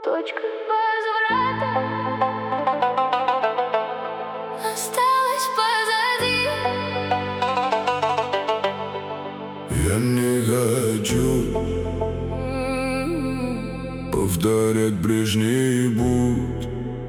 Точка возврата осталась позади. Я не хочу повторять прежний путь.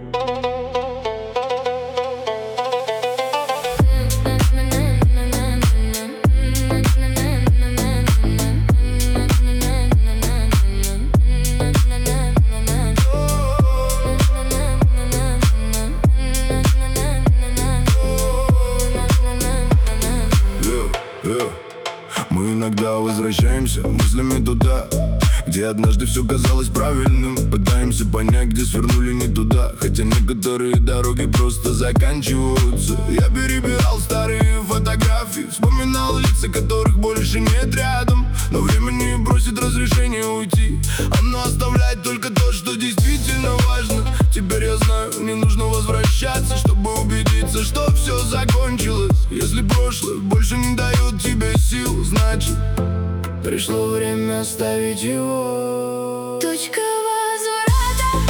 Мы иногда возвращаемся мыслями туда, где однажды все казалось правильным. Пытаемся понять, где свернули не туда, хотя некоторые дороги просто заканчиваются. Я перебирал старые фотографии, вспоминал лица, которых больше нет рядом. Но время не просит разрешения уйти, оно оставляет только то, что действительно важно. Теперь я знаю, не нужно возвращаться, чтобы убедиться, что все закончилось. Если прошлое больше не дает тебе сил, значит пришло время оставить его. Точка возврата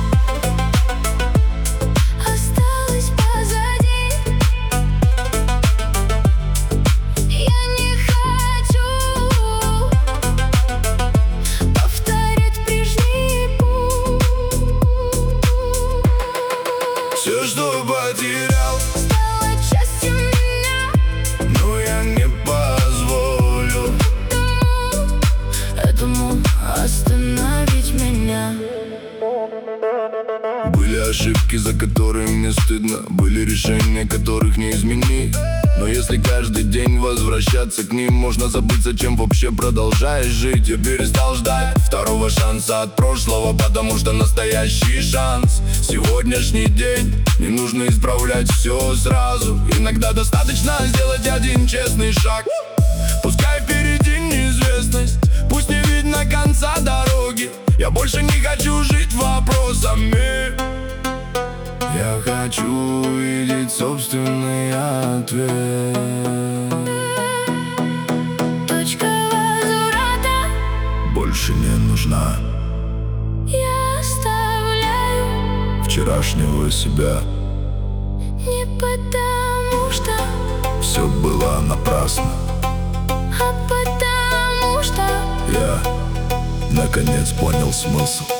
осталась позади. Я не хочу повторять прежний путь. Все, что потерял, стало частью меня, но я не позволю этому остановить меня. Были ошибки, за которые мне стыдно, были решения, которых не изменить. Но если каждый день возвращаться к ним, можно забыть, зачем вообще продолжаешь жить. Я перестал ждать второго шанса от прошлого, потому что настоящий шанс сегодняшний день. Не нужно исправлять все сразу, иногда достаточно сделать один честный шаг. Пускай впереди неизвестность, пусть не видно конца дороги. Я больше не хочу жить вопросами, я хочу увидеть собственный ответ. Точка возврата Больше не нужна я оставляю, вчерашнего себя. не потому что, Все было напрасно. а потому что Я наконец понял смысл.